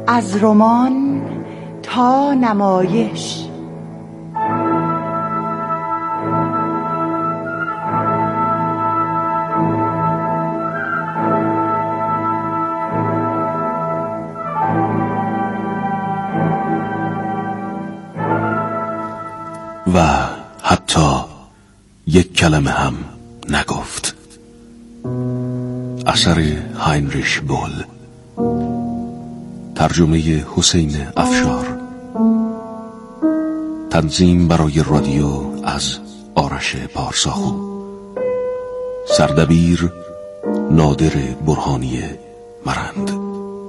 از رمان تا نمایش. و حتی یک کلمه هم نگفت. اثر هاینریش بول، ترجمه حسین افشار، تنظیم برای رادیو از آرش پارساخو، سردبیر نادر برهانی مرند.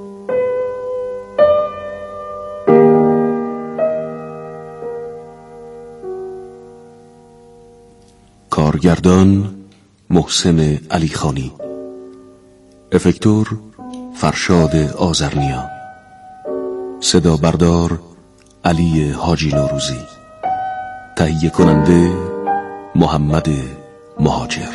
کارگردان محسن علیخانی، افکتور فرشاد آذرنیا، صدا بردار علی حاجی نوروزی، تهیه کننده محمد مهاجر.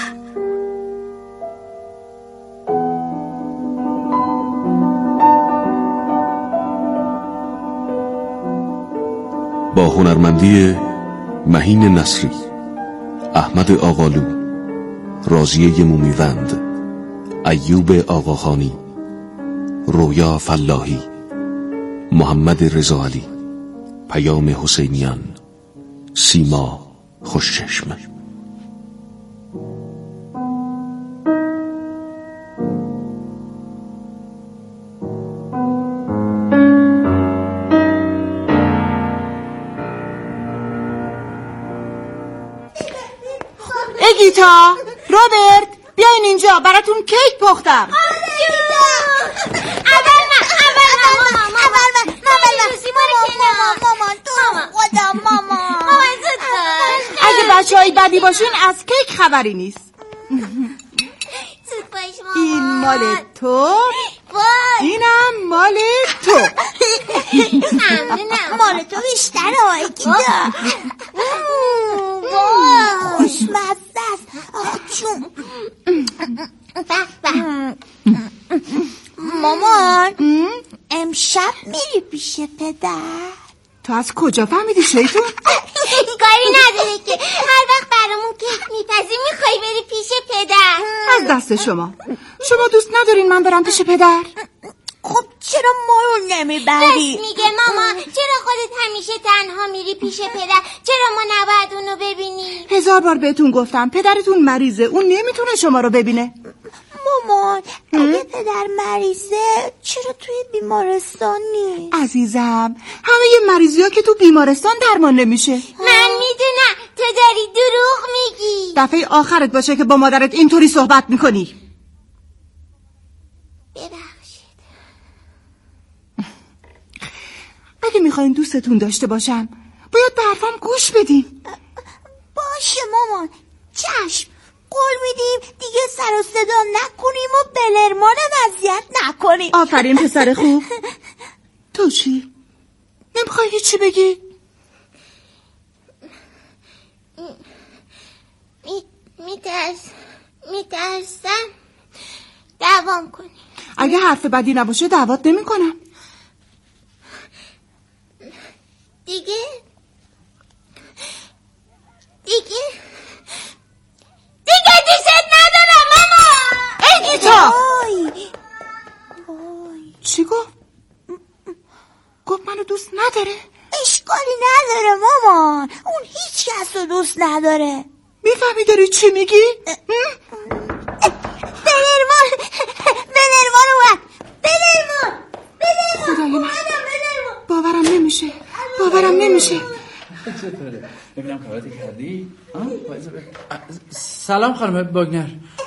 با هنرمندی مهین نصری، احمد آقالو، راضیه مومیوند، ایوب آقاخانی، رویا فلاحی، محمد رضاعلی، پیام حسینیان، سیما خوشچشم. اگیتا، روبرت، بیاین اینجا، براتون کیک پختم. اگه بچه‌های بدی باشین از کیک خبری نیست. این مال تو، اینم مال تو. مال تو بیشتره اگیتا. خوشمزه است. آخ جون. مامان، امشب میری پیش پدر؟ تو از کجا فهمیدی شیطون؟ کاری نداره که هر وقت برامون کیک میپزی میخوای بری پیش پدر. از دست شما دوست ندارین من برم پیش پدر؟ خب چرا ما رو نمیبری؟ راست میگه ماما، چرا خودت همیشه تنها میری پیش پدر؟ چرا ما نباید اونو ببینی؟ 1000 بار بهتون گفتم پدرتون مریضه، اون نمیتونه شما رو ببینه. مامان، اگه پدر مریضه چرا توی بیمارستان نیست؟ عزیزم، همه مریضی ها که تو بیمارستان درمان نمیشه. من میدونم تو داری دروغ میگی. دفعه آخرت باشه که با مادرت اینطوری صحبت میکنی. ببخشید. اگه میخواین دوستتون داشته باشم باید به حرفام گوش بدین. باشه مامان، چشم. قول میدیم دیگه سر و صدا نکنیم و بلرمانم اذیت نکنیم. آفرین پسر خوب. تو چی؟ نمیخوای هیچی بگی؟ میترسم دوام کنی. اگه حرف بدی نباشه دعوت نمی کنم. دیگه دوست ندارم ماما. اگیتا! چی گفت؟ گفت منو دوست نداره؟ اشکالی نداره مامان، اون هیچ کس رو دوست نداره. میفهمی داری چی میگی؟ بلرمان اومد. خدای من، باورم نمیشه. چطوره؟ ببینم کارات کردی؟ سلام خانم باگنر.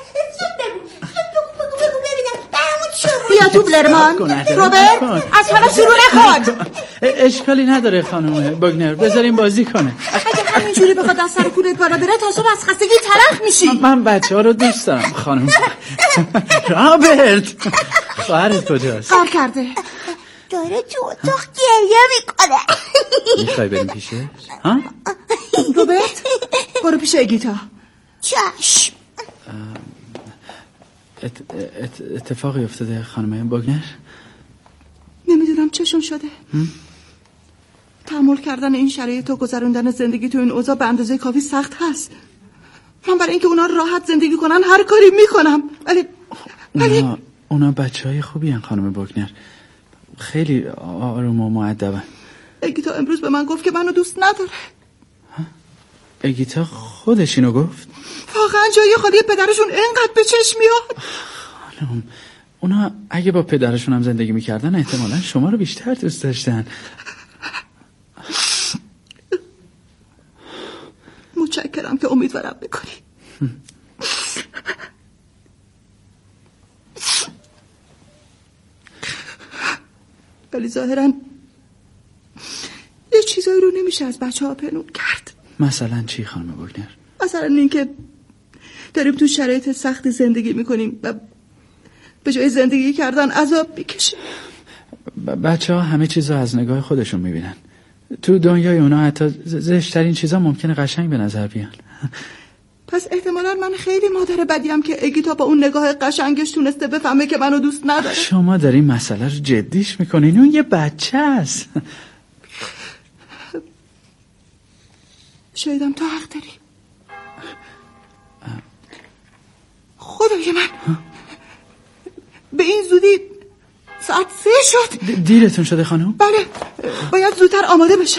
بیا تو بلرمان. روبرت، از حالا شروع نکن. اشکالی نداره خانم باگنر، بذاریم بازی کنه. اگه همینجوری بخواد از سر کولت بالا بره تا صبح از خستگی تلخ میشی. من بچه ها رو دوست دارم خانم. رابرت، خواهرت کجاست؟ کار کرده. داره تو اتاق گریه میکنه. میخوای بریم پیشه؟ روبرت، برو پیش اگیتا. چشم. اتفاقی افتاده خانم باگنر؟ نمیدونم چشون شده. تحمل کردن این شرایط و گذروندن زندگی تو این اوضاع به اندازه کافی سخت هست. من برای اینکه اونا راحت زندگی کنن هر کاری میکنم، ولی اونا بچهای خوبی هن خانم بوگنر، خیلی آروم و مؤدبن. اگیتا امروز به من گفت که منو دوست نداره. اگیتا خودش اینو گفت؟ واقعا جای خالی پدرشون اینقدر به چشم میاد؟ خانم اونا اگه با پدرشون هم زندگی میکردن احتمالا شما رو بیشتر دوست داشتن. متشکرم که امیدوارم بکنی. ولی ظاهرا یه چیزایی رو نمیشه از بچه ها پنهون کرد. مثلا چی خانم بوگنر؟ مثلا این که داریم تو شرایط سختی زندگی میکنیم و به جای زندگی کردن عذاب میکشیم. بچه ها همه چیزا از نگاه خودشون میبینن. تو دنیای اونا حتی زشترین چیزا ممکنه قشنگ به نظر بیان. پس احتمالا من خیلی مادر بدیم که اگیتا با اون نگاه قشنگش تونسته بفهمه که منو دوست نداره. شما دارین مسئله رو جدیش میکنین، اون یه بچه است. شایدم تو حق داری. خدای من به این زودی ساعت 3 شد. دیرتون شده خانم؟ بله باید زودتر آماده بشم.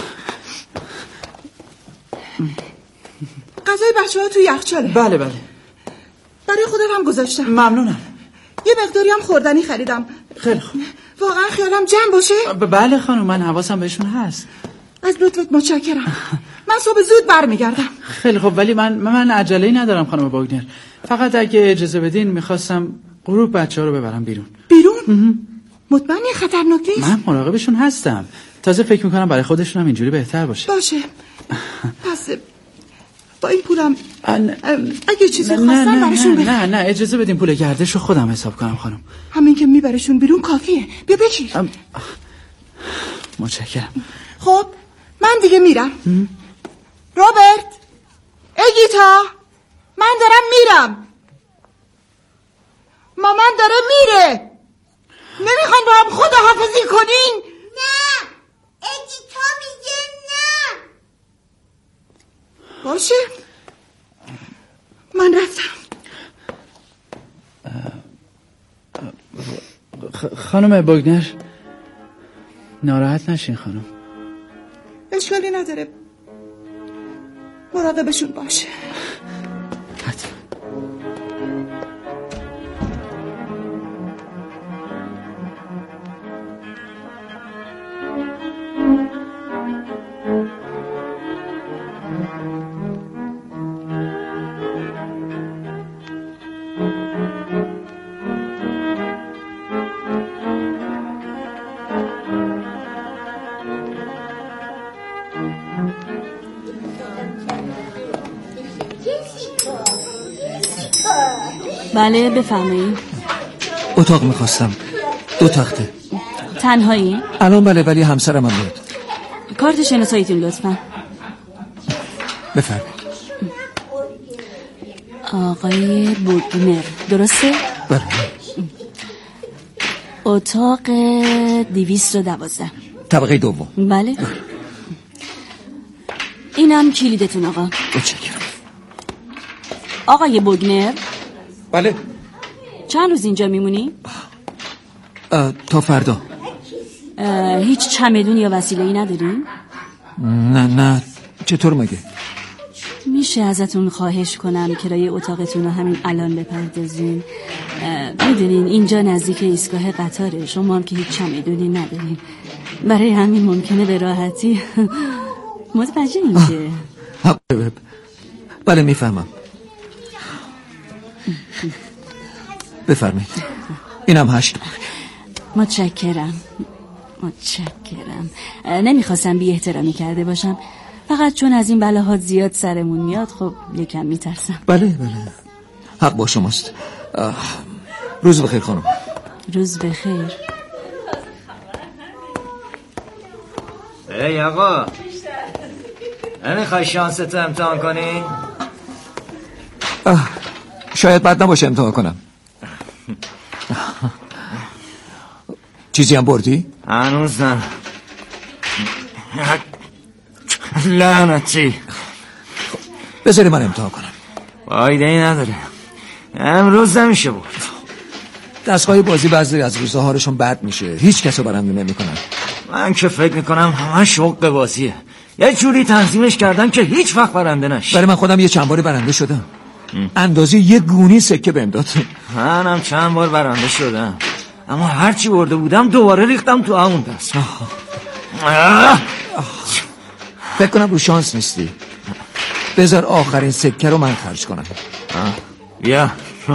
غذای بچه ها توی یخچاله. بله برای خودم هم گذاشتم. ممنونم. یه مقداری هم خوردنی خریدم. خیلی خوب. واقعا خیالم جمع باشه؟ بله خانم من حواسم بهشون هست. از لطفت متشکرم. من صبح زود برمیگردم. خیلی خوب ولی من عجله‌ای ندارم خانم بوگنر. فقط اگه اجازه بدین میخواستم غروب بچه‌ها رو ببرم بیرون. مطمئنی خطرناک نیست؟ من مراقبشون هستم. تازه فکر میکنم برای خودشون هم اینجوری بهتر باشه. پس با این پولم اگه چیزی خواستن براشون بگیر. نه اجازه بدین پول گردش رو خودم حساب کنم خانم. همین که میبرشون بیرون کافیه. بیا بگیر. متشکرم. خب من دیگه میرم. روبرت، اگیتا، من دارم میرم. مامان داره میره. نمیخواین با هم خداحافظی کنین؟ نه اگیتا میگه نه. باشه من رفتم. خانم بوگنر ناراحت نشین خانم. اشکالی نداره، مراقبشون باشه. حتما. بله بفرمایید. اتاق میخواستم 2 تخته. تنهایی؟ الان بله ولی همسرم هم میاد. کارت شناساییتون لطفا. بفرمایید. آقای بوگنر درسته؟ بله. اتاق 212 طبقه 2. بله. اینم کلیدتون آقا. متشکرم. آقای بوگنر. بله. چند روز اینجا میمونی؟ تا فردا. هیچ چمدون یا وسیله‌ای نداری؟ نه چطور مگه؟ میشه ازتون خواهش کنم کرایه اتاقتون رو همین الان بپردازین؟ میدونین اینجا نزدیک ایستگاه قطاره، شما هم که هیچ چمدونی ندارین، برای همین ممکنه به راحتی متوجه اینجا. بله میفهمم. بفرمایید. اینم 8. متشکرم. نمیخواستم بی احترامی کرده باشم، فقط چون از این بلاها زیاد سرمون میاد خب یکم میترسم. بله حق با شماست. روز بخیر خانم. روز بخیر. ای آقا نمیخوای شانستو امتحان کنی؟ شاید بد نباشه امتحان کنم. چیزی هم بردی؟ هنوز نه. لعنتی. بذاری من امتحان کنم. فایده ای نداره، امروز نمیشه برد. دستگاه بازی بعضی از روزها حالشون بد میشه، هیچ کسو برنده نمیکنن. من که فکر میکنم همه شوق بازیه، یه جوری تنظیمش کردن که هیچ وقت برنده نشه. برای من خودم یه چند باری برنده شدم، اندازه یه گونی سکه بهم داد. منم چند بار برنده شدم، اما هرچی برده بودم دوباره ریختم تو همون دست. فکر کنم رو شانس نیستی. بذار آخرین سکه رو من خرج کنم. بیا.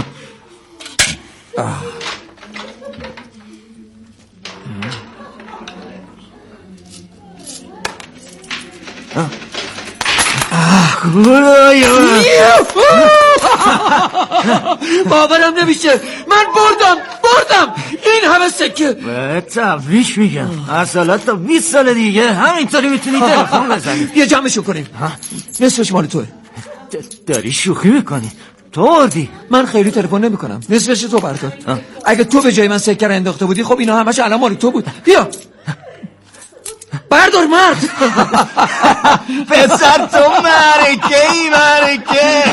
باورم نمیشه، من بردم این همه سکه. تبریک میگم، از حالا تا 20 سال دیگه همینطوری میتونی تلفن بزنی. بیا جمعشو کنیم، نصفش مال توه. داری شوخی میکنی؟ تو بردی. من خیلی تلفن نمیکنم، نصفش تو بردار. اگه تو به جای من سکه رو انداخته بودی خب اینا همش الان مال تو بود. بیا بردار مرد. پسر تو مرکه.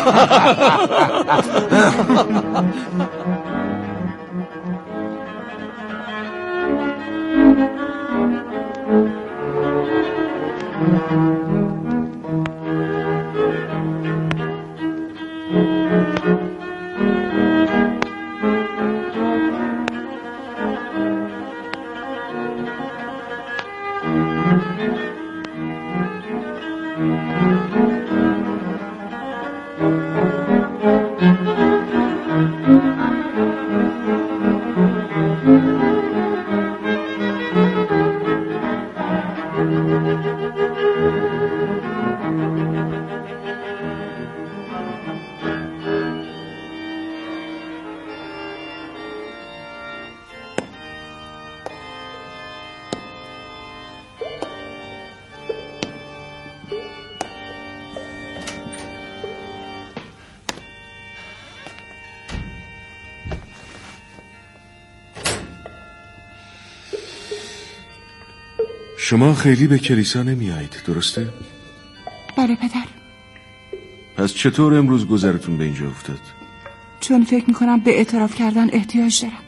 شما خیلی به کلیسا نمیایید، درسته؟ بله پدر. پس چطور امروز گذرتون به اینجا افتاد؟ چون فکر میکنم به اعتراف کردن احتیاج دارم.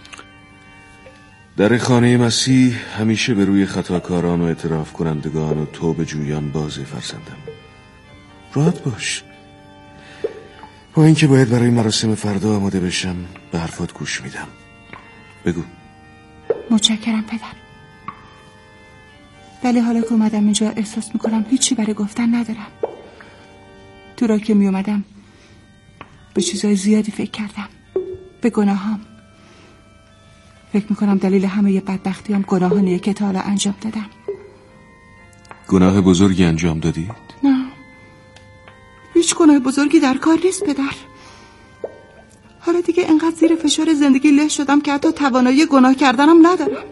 در خانه مسیح همیشه به روی خطاکاران و اعتراف کنندگان و توبه جویان بازه فرزندم. راحت باش. با اینکه باید برای مراسم فردا آماده بشم به حرفات گوش میدم. بگو. متشکرم پدر. ولی حالا که اومدم اینجا احساس میکنم هیچی برای گفتن ندارم. تو را که میومدم به چیزای زیادی فکر کردم، به گناهام. فکر میکنم دلیل همه بدبختیام گناهانیه که تا حالا انجام دادم. گناه بزرگی انجام دادید؟ نه، هیچ گناه بزرگی در کار نیست پدر. حالا دیگه انقدر زیر فشار زندگی له شدم که حتی توانایی گناه کردنم ندارم.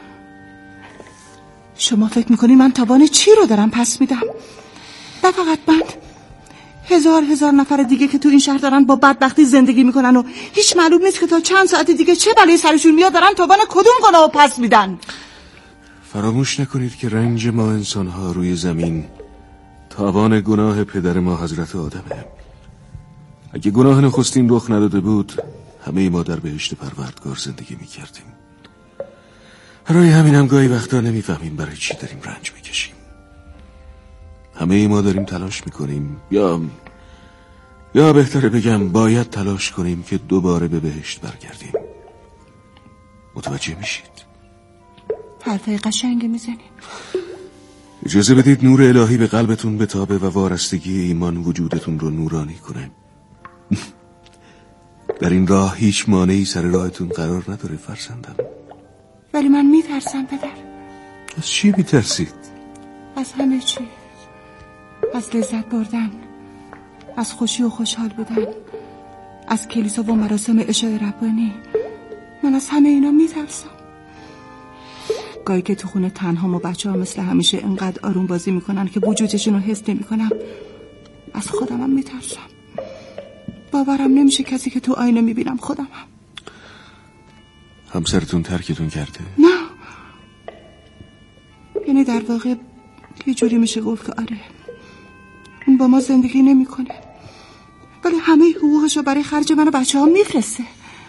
شما فکر میکنی من توان چی رو دارم پس میدم؟ نه فقط من، هزار نفر دیگه که تو این شهر دارن با بدبختی زندگی میکنن و هیچ معلوم نیست که تا چند ساعت دیگه چه بلایی سرشون میاد، دارن توان کدوم گناه رو پس میدن. فراموش نکنید که رنج ما انسانها روی زمین تاوان گناه پدر ما حضرت آدمه. اگه گناه نخستین رخ نداده بود همه ما در بهشت پروردگار زندگی میکردیم. برای همینم گاهی وقتا نمیفهمیم برای چی داریم رنج میکشیم. همه ما داریم تلاش میکنیم، یا بهتره بگم باید تلاش کنیم که دوباره به بهشت برگردیم. متوجه میشید؟ حرفای قشنگی میزنیم. اجازه بدید نور الهی به قلبتون بتابه و وارستگی ایمان وجودتون رو نورانی کنه. در این راه هیچ مانعی سر راهتون قرار نداره فرزندم. ولی من میترسم پدر. از چی میترسید؟ از همه چی. از لذت بردن، از خوشی و خوشحال بودن، از کلیسا و مراسم عشای ربانی. من از همه اینا میترسم. گاهی که تو خونه تنهام و بچه ها مثل همیشه انقدر آروم بازی میکنن که وجودشون رو حس نمیکنم. از خودمم میترسم. باورم نمیشه کسی که تو آینه میبینم خودمم. همسرتون ترکتون کرده؟ نه، یعنی در واقع یه جوری میشه گفت که آره، اون با ما زندگی نمیکنه، ولی همه حقوقشو برای خرج من و بچه ها میفرسته.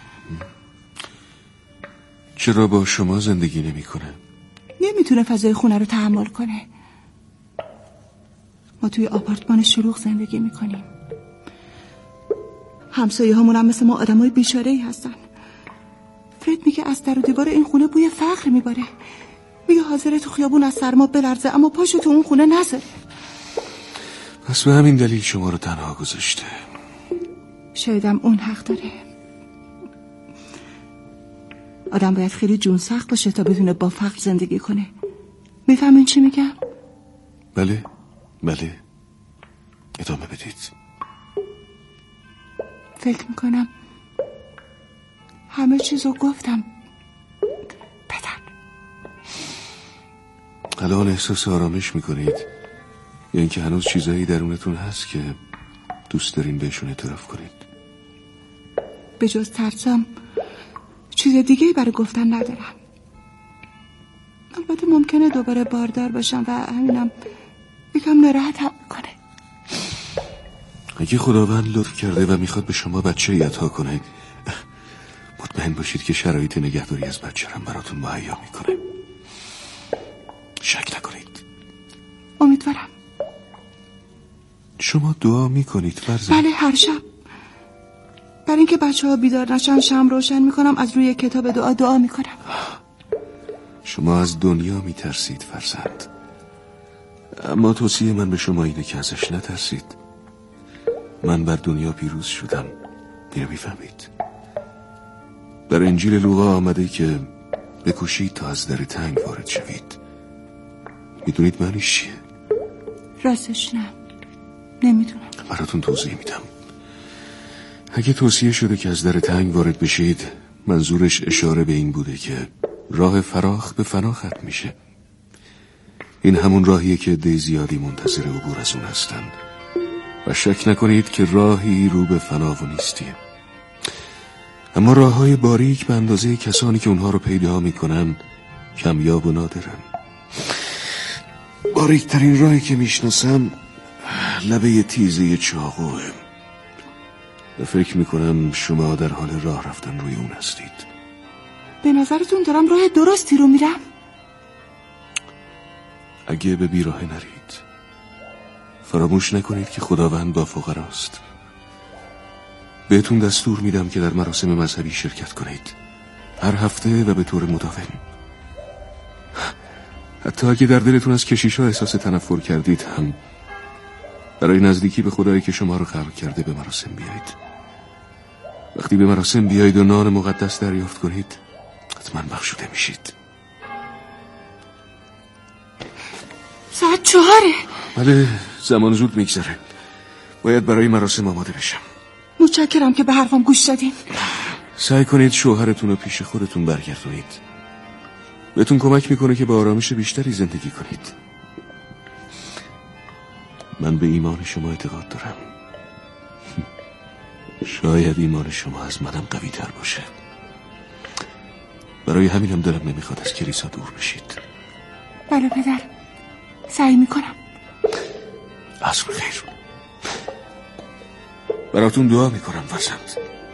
چرا با شما زندگی نمیکنه؟ نمیتونه فضای خونه رو تحمل کنه. ما توی آپارتمان شلوغ زندگی میکنیم. همسایه همون هم مثل ما آدمای بیچاره‌ای هستن. فرید میگه از در و دیوار این خونه بوی فقر میباره. میگه حاضره تو خیابون از سرما بلرزه اما پاشو تو اون خونه نذاره. پس به همین دلیل شما رو تنها گذاشته. شایدم اون حق داره. آدم باید خیلی جون سخت باشه تا بتونه با فقر زندگی کنه. میفهمین چی میگم؟ بله ادامه بدید. فکر میکنم همه چیزو گفتم پدر. الان احساس آرامش میکنید یا اینکه هنوز چیزایی درونتون هست که دوست دارین بهشون اعتراف کنید؟ به جز ترسم چیز دیگه‌ای برای گفتن ندارم. البته ممکنه دوباره باردار باشم و همینم یکم ناراحتم کنه. اگه خداوند لطف کرده و میخواد به شما بچه‌ای عطا کنه، مطمئن باشید که شرایط نگهداری از بچه هم براتون مهیا میکنه. شک نکنید. امیدوارم. شما دعا میکنید فرزند؟ بله، هر شب برای اینکه بچه ها بیدار نشن شمع روشن میکنم، از روی کتاب دعا میکنم. شما از دنیا میترسید فرزند، اما توصیه من به شما اینه که ازش نترسید. من بر دنیا پیروز شدم. اینو میفهمید؟ در انجیل لوقا آمده که بکوشید تا از در تنگ وارد شوید. میدونید معنیش چیه؟ راستش نمیدونم. براتون توضیح میدم. اگه توصیه شده که از در تنگ وارد بشید، منظورش اشاره به این بوده که راه فراخ به فنا ختم میشه. این همون راهیه که عده زیادی منتظر عبور از اون هستن و شک نکنید که راهی رو به فنا و نیستیه. اما راههای باریک به اندازه کسانی که اونها رو پیدا میکنن کمیاب و نادرن. باریکترین راهی که میشناسم لبه تیزه چاقوه و فکر میکنم شما در حال راه رفتن روی اون هستید. به نظرتون دارم راه درستی رو میرم؟ اگه به بیراه نرید، فراموش نکنید که خداوند با فقراست. بهتون دستور میدم که در مراسم مذهبی شرکت کنید، هر هفته و به طور مداوم. حتی اگه در دلتون از کشیش‌ها احساس تنفر کردید هم، برای نزدیکی به خدایی که شما رو خلق کرده به مراسم بیایید. وقتی به مراسم بیایید و نان مقدس دریافت کنید، حتما بخشوده میشید. ساعت 4. بله، زمان زود میگذره. باید برای مراسم آماده بشم. متشکرم که به حرفم گوش دادین. سعی کنید شوهرتون رو پیش خودتون برگردونید. بهتون کمک میکنه که با آرامش بیشتری زندگی کنید. من به ایمان شما اعتقاد دارم. شاید ایمان شما از منم قوی تر باشه. برای همینم دلم نمیخواد از کلیسا دور بشید. بله پدر، سعی میکنم. عصر خیر. براتون دعا میکنم فرزند.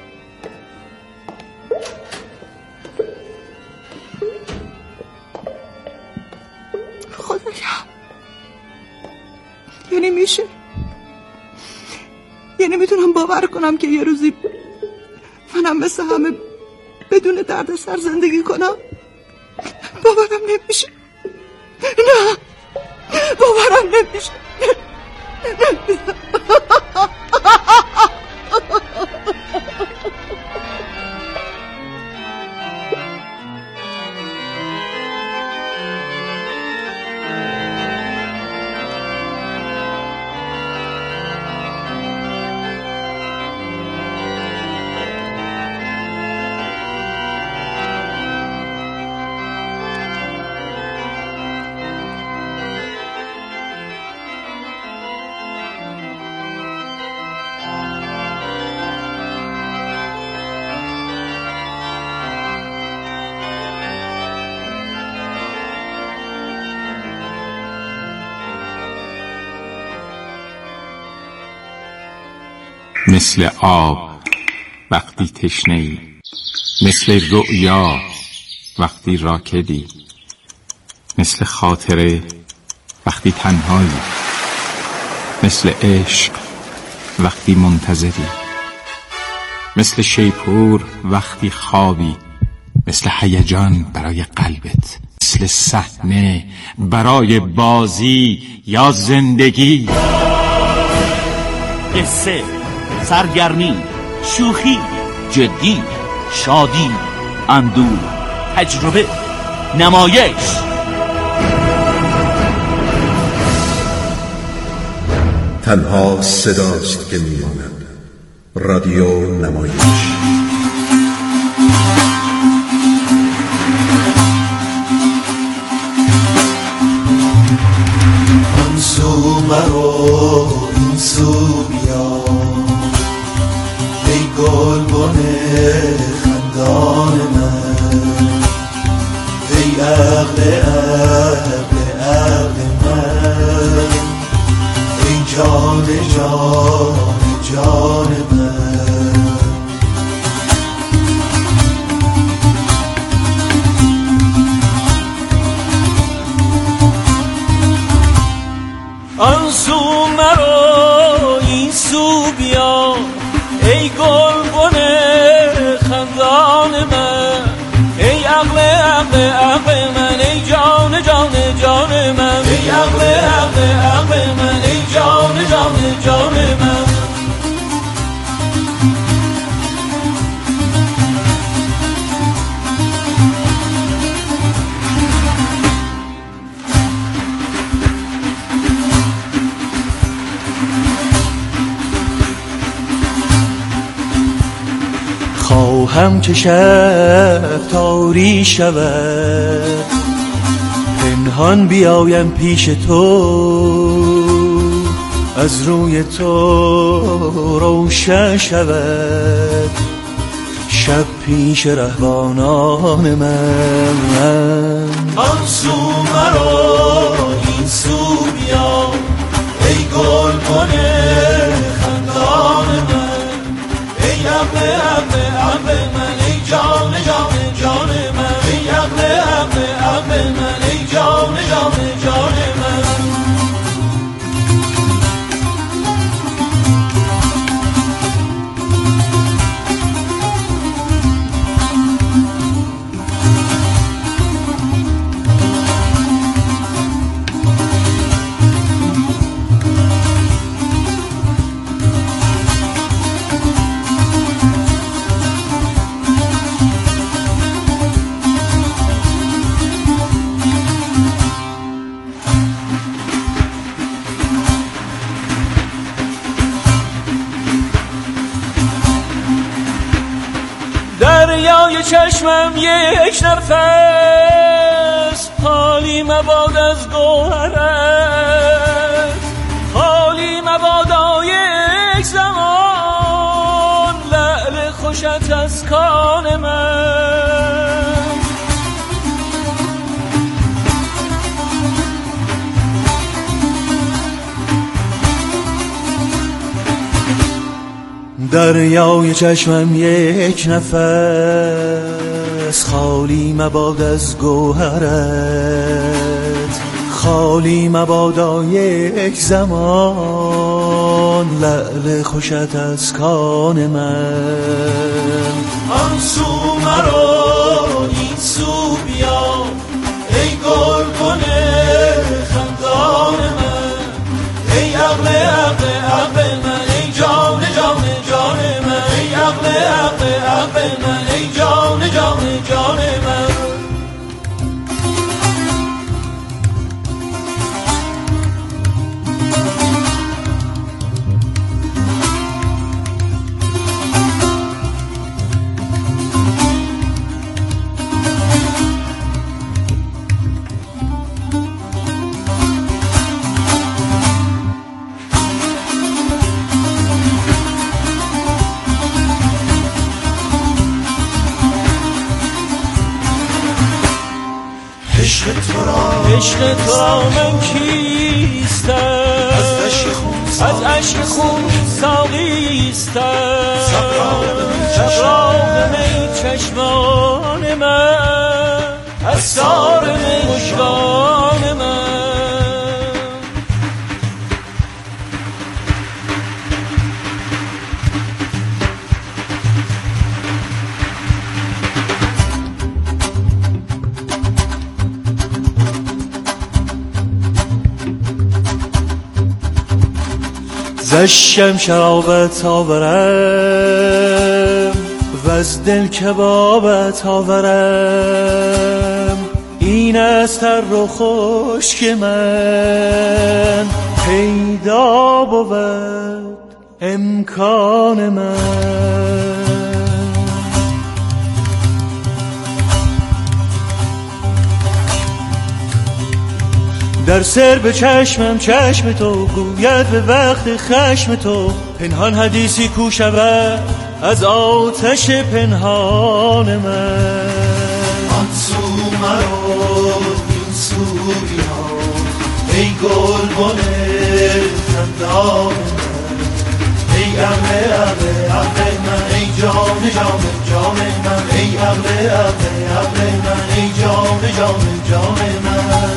خدایا، یعنی میشه، یعنی میتونم باور کنم که یه روزی منم مثل همه بدون دردسر زندگی کنم؟ باورم نمیشه. نه، باورم نمیشه. مثل آب وقتی تشنه‌ای، مثل رؤیا وقتی راکدی، مثل خاطره وقتی تنهایی، مثل عشق وقتی منتظری، مثل شیپور وقتی خوابی، مثل هیجان برای قلبت، مثل صحنه برای بازی یا زندگی. قصه، سرگرمی، شوخی، جدی، شادی، اندوه، تجربه، نمایش. تنها صداست که میماند. رادیو نمایش. آن سو مرو این سو بیا، ای گلبن خندان من، ای عقل عقل عقل من، ای جان جان جان من. آن سو مرو این سو بیا، ای گلبن خندان من، ای عقل عقل عقل من، ای جان جان جان من، ای عقل عقل عقل من، ای جان جان جان من. خواهم که شب تاری شود، پنهان بیایم پیش تو، از روی تو روشن شود شب پیش رهبانان من. آن سو مرو این سو بیا، ای گلبن خندان من، ای عقل عقل عقل من، ای جان جان جان من، ای عقل عقل عقل من، ای جان جان جان من. دریای چشمم یک نفس، خالی مباد از گوهرت، خالی مبادا یک زمان لعل خوشت از کان من. دریای چشمم یک نفس، خالی مباد از گوهرت، خالی مبادا یک زمان لعل خوشت از کان من. آن سو مرو این سو بیا، ای گلبن خندان من، ای عقل عقل عقل من، ای جان جان جان من، ای عقل عقل عقل من، ای جان جان جان من. عشق تو را من کیستم، از دشت خون از عشق خون ساقیستم سبراغ می چشمان من از سار مژگان من. زشم شرابت آورم و از دل کبابت آورم، این است هر رو خشک من پیدا بود امکان من. در سر به چشمم چشم تو گوید به وقت خشم تو، پنهان حدیثی کو شود از آتش پنهان من. آن سو مرو این سو بیا ای گلبن خندان من، ای عقل عقل عقل من، ای جان جان جان من، ای عقل عقل عقل من، ای جان جان جان من.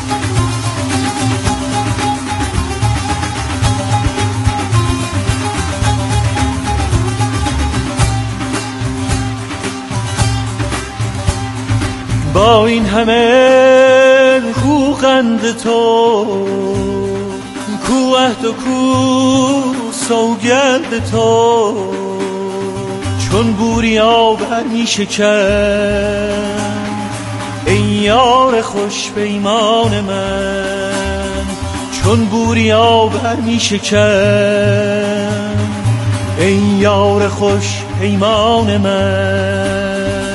با این همه کو قند تو، کو عهد و کو سوگند تو، چون بوریا برمی شکن ای یار خوش پیمان من، چون بوریا برمی شکن ای یار خوش پیمان من.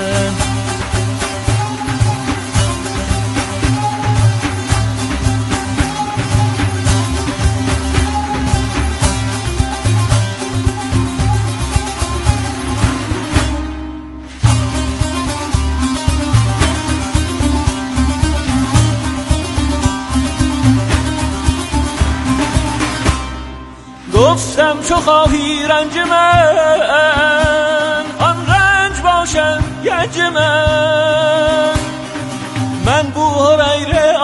گفتم چو خواهی رنج من آن رنج باشم گنج من، من بوهریره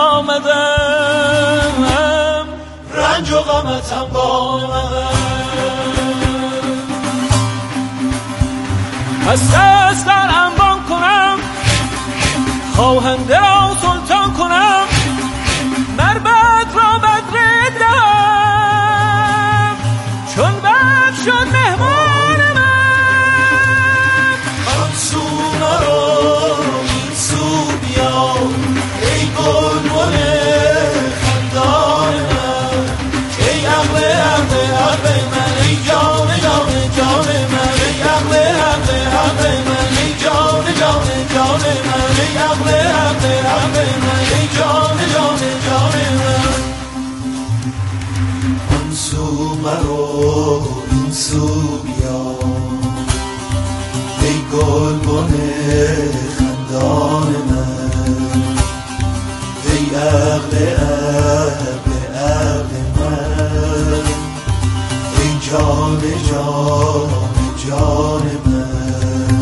آمدم رنج و غمتم با من. از دست در انبان کنم خواهنده را سلطان کنم، مربد را بدر دم چون بد شد مهمان من. آن سو مرو این سو بیا ای گلبن خندان من، ای عقل عقل عقل من، ای جان جان جان من، ای عقل عقل عقل من، ای جان جان جان من، ای عقل عقل عقل من، ای جان جان جان من. آن سو مرو این سو بیا ای گلبن خندان من، ای عقل عقل عقل من، ای جان جان جان من.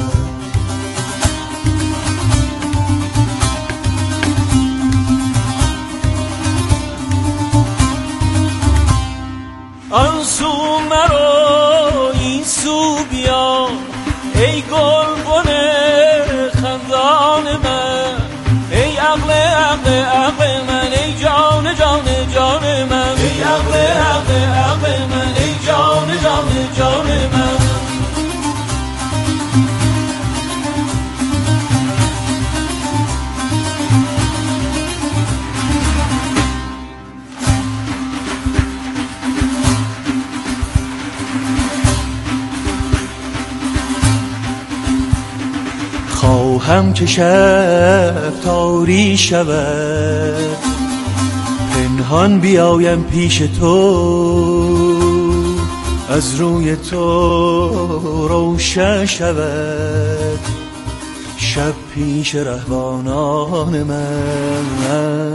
آن سو مرو این سو بیا ای گلبن خندان من، ای عقل عقل عقل من، ای جان جان جان من، ای عقل عقل عقل من، ای جان جان جان من. خواهم که شب تاری شود پنهان بیایم پیش تو، از روی تو روشن شود شب پیش رهبانان من.